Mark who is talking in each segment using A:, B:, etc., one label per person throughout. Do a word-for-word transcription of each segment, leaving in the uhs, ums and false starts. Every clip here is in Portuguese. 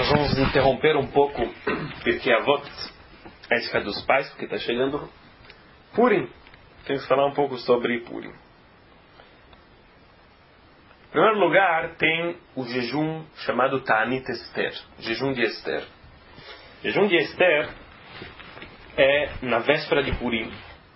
A: nós vamos interromper um pouco Pirkei Avot, a ética dos pais, porque está chegando Purim. Temos que falar um pouco sobre Purim. Em primeiro lugar, tem o jejum chamado Ta'anit Esther, jejum de Esther. Jejum de Esther é na véspera de Purim,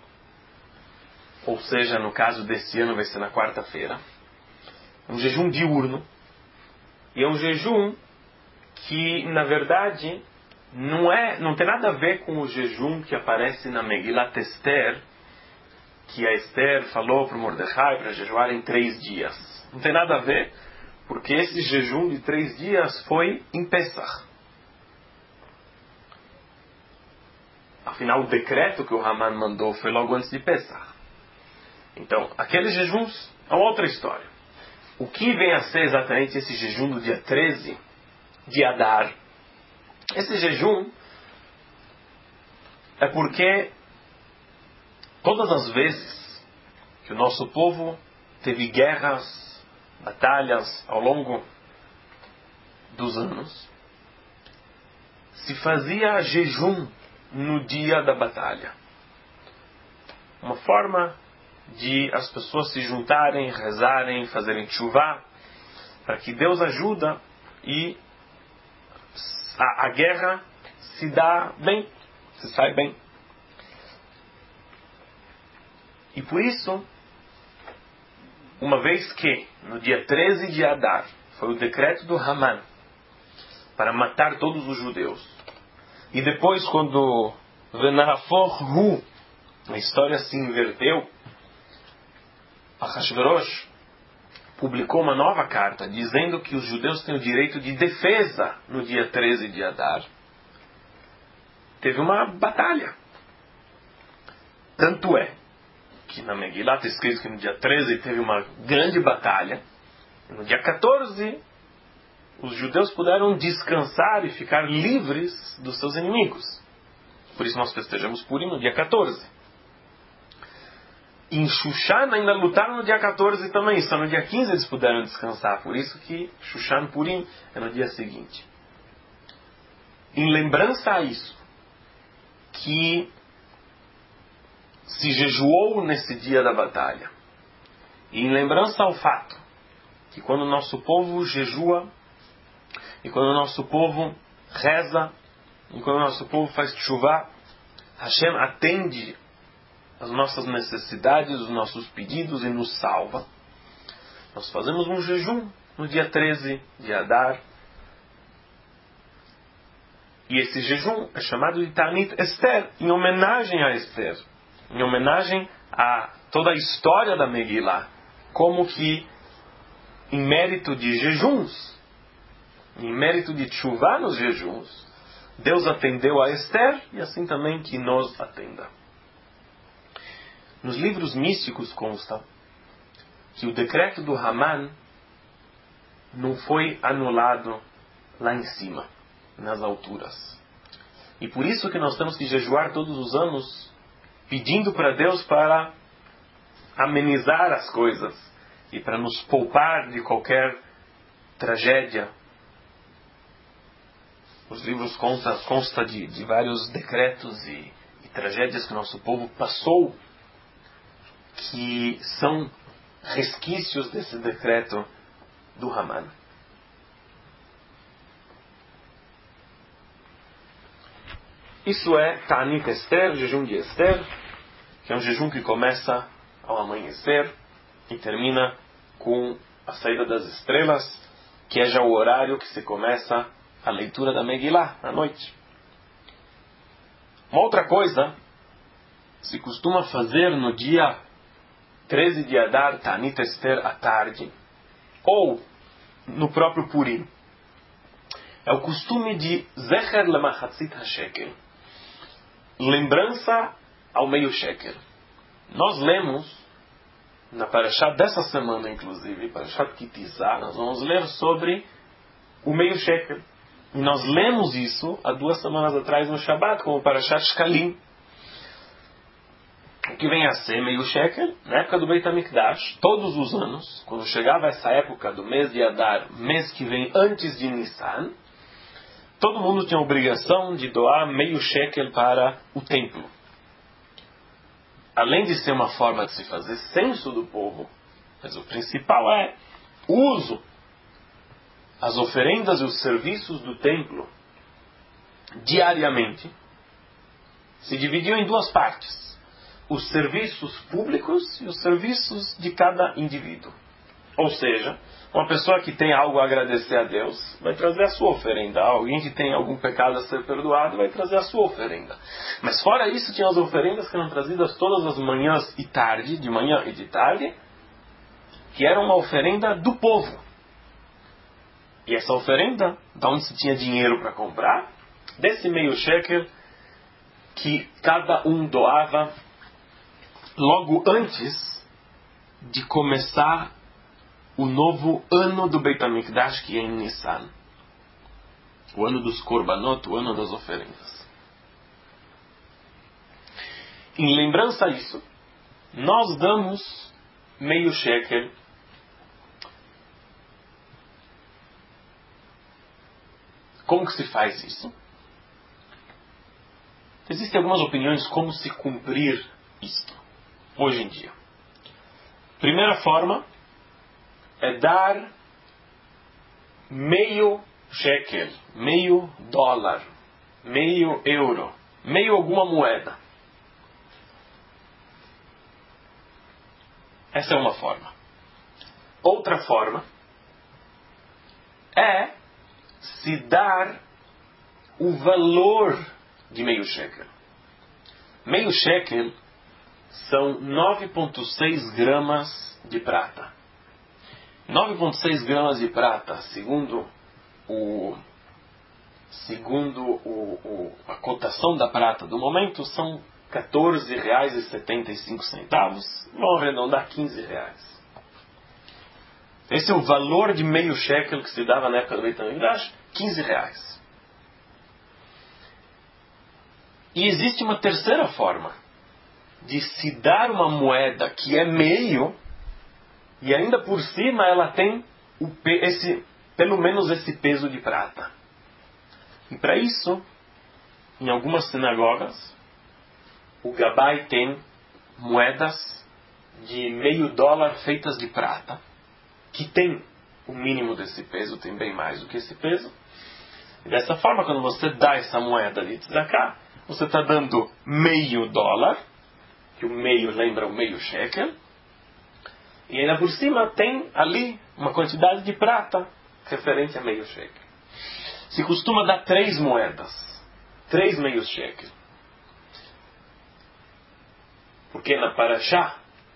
A: ou seja, no caso desse ano vai ser na quarta-feira. É um jejum diurno, e é um jejum que, na verdade, não, é, não tem nada a ver com o jejum que aparece na Megilat Esther, que a Esther falou para o Mordecai para jejuar em três dias. Não tem nada a ver, porque esse jejum de três dias foi em Pesach. Afinal, o decreto que o Haman mandou foi logo antes de Pesach. Então, aqueles jejuns é uma outra história. O que vem a ser exatamente esse jejum do dia treze de Adar? Esse jejum é porque todas as vezes que o nosso povo teve guerras, batalhas ao longo dos anos, se fazia jejum no dia da batalha. Uma forma de as pessoas se juntarem, rezarem, fazerem tshuvá, para que Deus ajuda e a, a guerra se dá bem, se sai bem. E por isso, uma vez que no dia treze de Adar foi o decreto do Haman para matar todos os judeus, e depois quando Venahafor-hu, a história se inverteu, Ahashverosh publicou uma nova carta dizendo que os judeus têm o direito de defesa no dia treze de Adar. Teve uma batalha. Tanto é que na Megillah está escrito que no dia treze teve uma grande batalha. E no dia quatorze, os judeus puderam descansar e ficar livres dos seus inimigos. Por isso nós festejamos Purim no dia quatorze. Em Shushan ainda lutaram no dia quatorze também, só no dia quinze eles puderam descansar. Por isso que Shushan Purim é no dia seguinte. Em lembrança a isso, que se jejuou nesse dia da batalha, e em lembrança ao fato que quando o nosso povo jejua, e quando o nosso povo reza, e quando o nosso povo faz tshuvá, Hashem atende as nossas necessidades, os nossos pedidos e nos salva. Nós fazemos um jejum no dia treze de Adar. E esse jejum é chamado de Ta'anit Esther, em homenagem a Esther, em homenagem a toda a história da Megillah, como que em mérito de jejuns, em mérito de tshuvá nos jejuns, Deus atendeu a Esther e assim também que nos atenda. Nos livros místicos consta que o decreto do Haman não foi anulado lá em cima, nas alturas. E por isso que nós temos que jejuar todos os anos, pedindo para Deus para amenizar as coisas e para nos poupar de qualquer tragédia. Os livros constam consta de, de vários decretos e, e tragédias que o nosso povo passou, que são resquícios desse decreto do Haman. Isso é Ta'anit Esther, jejum de Esther, que é um jejum que começa ao amanhecer e termina com a saída das estrelas, que é já o horário que se começa a leitura da Megillah, à noite. Uma outra coisa se costuma fazer no dia treze de Adar, Ta'anit Esther, à tarde, ou no próprio Purim, é o costume de Zecher Lemachatzit HaShekel, lembrança ao meio shekel. Nós lemos, na Parashá dessa semana inclusive, Parashá Kitizá, nós vamos ler sobre o meio shekel. E nós lemos isso há duas semanas atrás no Shabbat, como Parashá Shkalim. O que vem a ser meio shekel, na época do Beit HaMikdash, todos os anos, quando chegava essa época do mês de Adar, mês que vem antes de Nissan, todo mundo tinha a obrigação de doar meio shekel para o templo. Além de ser uma forma de se fazer censo do povo, mas o principal é o uso. As oferendas e os serviços do templo, diariamente, se dividiam em duas partes. Os serviços públicos e os serviços de cada indivíduo. Ou seja, uma pessoa que tem algo a agradecer a Deus vai trazer a sua oferenda. Alguém que tem algum pecado a ser perdoado vai trazer a sua oferenda. Mas fora isso, tinha as oferendas que eram trazidas todas as manhãs e tarde, de manhã e de tarde, que era uma oferenda do povo. E essa oferenda, da onde se tinha dinheiro para comprar, desse meio shekel que cada um doava logo antes de começar o novo ano do Beit HaMikdash, que é em Nissan. O ano dos Korbanot, o ano das oferendas. Em lembrança a isso, nós damos meio shekel Como que se faz isso? Existem algumas opiniões como se cumprir isto, hoje em dia. Primeira forma é dar meio shekel, meio dólar, meio euro, meio alguma moeda. Essa é uma forma. Outra forma é se dar o valor de meio shekel. Meio shekel são nove vírgula seis gramas de prata. nove vírgula seis gramas de prata, segundo o segundo o, o, a cotação da prata do momento, são quatorze reais e setenta e cinco centavos. Vamos arredondar quinze reais. Esse é o valor de meio shekel que se dava na época do Beit HaMikdash, quinze reais. E existe uma terceira forma de se dar uma moeda que é meio, e ainda por cima ela tem o, esse, pelo menos esse peso de prata. E para isso, em algumas sinagogas, o Gabai tem moedas de meio dólar feitas de prata, que tem o mínimo desse peso, tem bem mais do que esse peso. E dessa forma, quando você dá essa moeda de tzedakah, você está dando meio dólar, que o meio lembra o meio shekel, e ainda por cima tem ali uma quantidade de prata referente a meio shekel. Se costuma dar três moedas, três meios shekel. Porque na Parashá,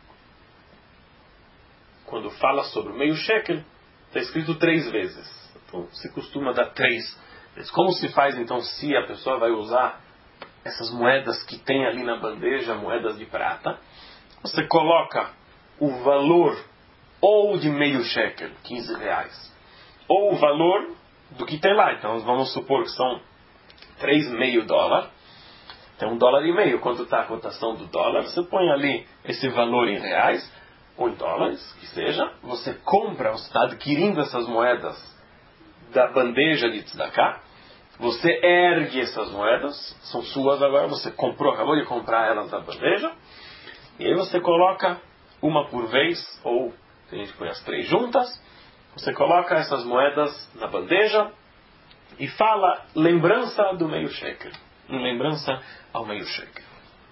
A: quando fala sobre o meio shekel, está escrito três vezes. Então se costuma dar três vezes. Como se faz então se a pessoa vai usar essas moedas que tem ali na bandeja, moedas de prata? Você coloca o valor ou de meio shekel, quinze reais, ou o valor do que tem lá. Então vamos supor que são três meio dólar. Tem um dólar e meio. Quanto está a cotação do dólar? Você põe ali esse valor em reais, ou em dólares, que seja. Você compra, você está adquirindo essas moedas da bandeja de tzedakah. Você ergue essas moedas, são suas agora, você comprou, acabou de comprar elas da bandeja. E aí você coloca uma por vez, ou tem gente que põe as três juntas. Você coloca essas moedas na bandeja e fala lembrança do meio shekel. Em lembrança ao meio shekel.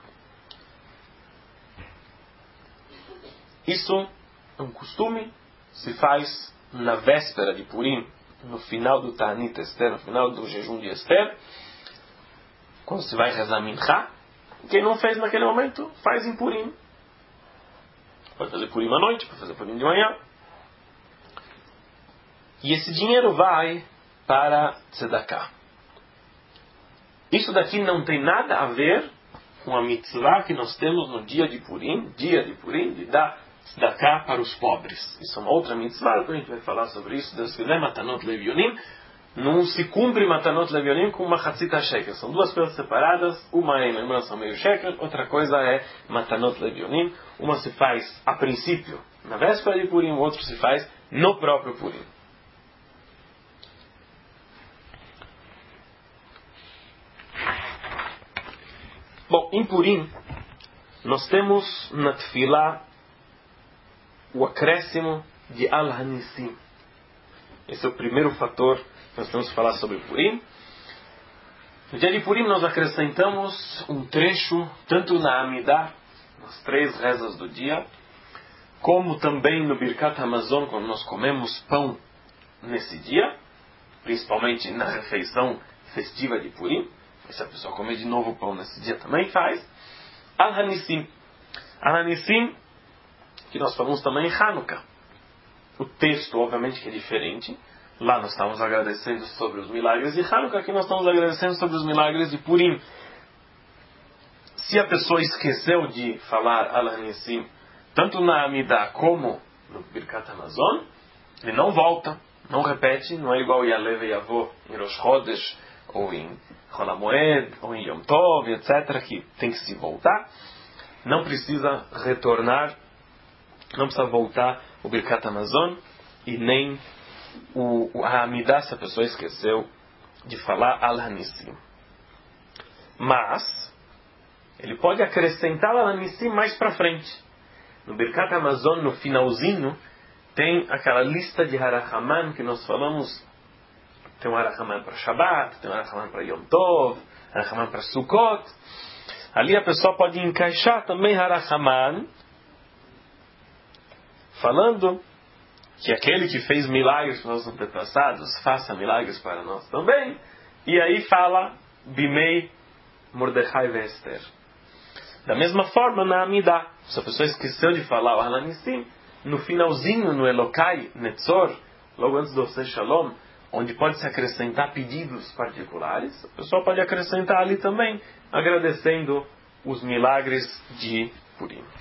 A: Isso é um costume, se faz na véspera de Purim, no final do Ta'anit Esther, no final do jejum de Esther, quando se vai rezar Minchá. Quem não fez naquele momento, faz em Purim. Pode fazer Purim à noite, pode fazer Purim de manhã. E esse dinheiro vai para Tzedakah. Isso daqui não tem nada a ver com a mitzvah que nós temos no dia de Purim, dia de Purim, de dar tzedakah para os pobres. Isso é uma outra mitzvah, depois a gente vai falar sobre isso, Deus quiser, Matanot Levionim. Não se cumpre Matanot Levionim com uma Hatzita Shekel. São duas coisas separadas, uma é em lembrança ao meio shekel, outra coisa é Matanot Levionim. Uma se faz a princípio, na véspera de Purim, o outro se faz no próprio Purim. em Purim, nós temos na Tefilá o acréscimo de Al-Hanissim. Esse é o primeiro fator que nós temos que falar sobre Purim. No dia de Purim nós acrescentamos um trecho, tanto na Amidah, nas três rezas do dia, como também no Birkat Hamazon, quando nós comemos pão nesse dia, principalmente na refeição festiva de Purim. E se a pessoa comer de novo pão nesse dia também faz. Al-Hanissim. Al-Hanissim, que nós falamos também em Hanukkah. O texto, obviamente, que é diferente. Lá nós estamos agradecendo sobre os milagres de Hanukkah, aqui nós estamos agradecendo sobre os milagres de Purim. Se a pessoa esqueceu de falar Al-Hanissim, tanto na Amidah como no Birkat Hamazon, ele não volta, não repete, não é igual Ya'aleh ve'Yavo em Rosh Chodesh, ou em Chol HaMoed, ou em Yom Tov, etcétera, que tem que se voltar. Não precisa retornar, não precisa voltar o Birkat Hamazon, e nem o, o a Amidah, se a pessoa esqueceu de falar Al-Hanissim. Mas ele pode acrescentar Al-Hanissim mais para frente. No Birkat Hamazon, no finalzinho, tem aquela lista de Harachaman que nós falamos. Tem um Harachaman para Shabbat, tem um Harachaman para Yom Tov, Harachaman para Sukkot. Ali a pessoa pode encaixar também Harachaman, falando que aquele que fez milagres para os antepassados, faça milagres para nós também. E aí fala Bimei Mordechai ve Esther. Da mesma forma, na Amidah, se a pessoa esqueceu de falar o Al-Hanissim, no finalzinho, no Elokai Netzor, logo antes do Oseh Shalom, onde pode se acrescentar pedidos particulares, a pessoa pode acrescentar ali também, agradecendo os milagres de Purim.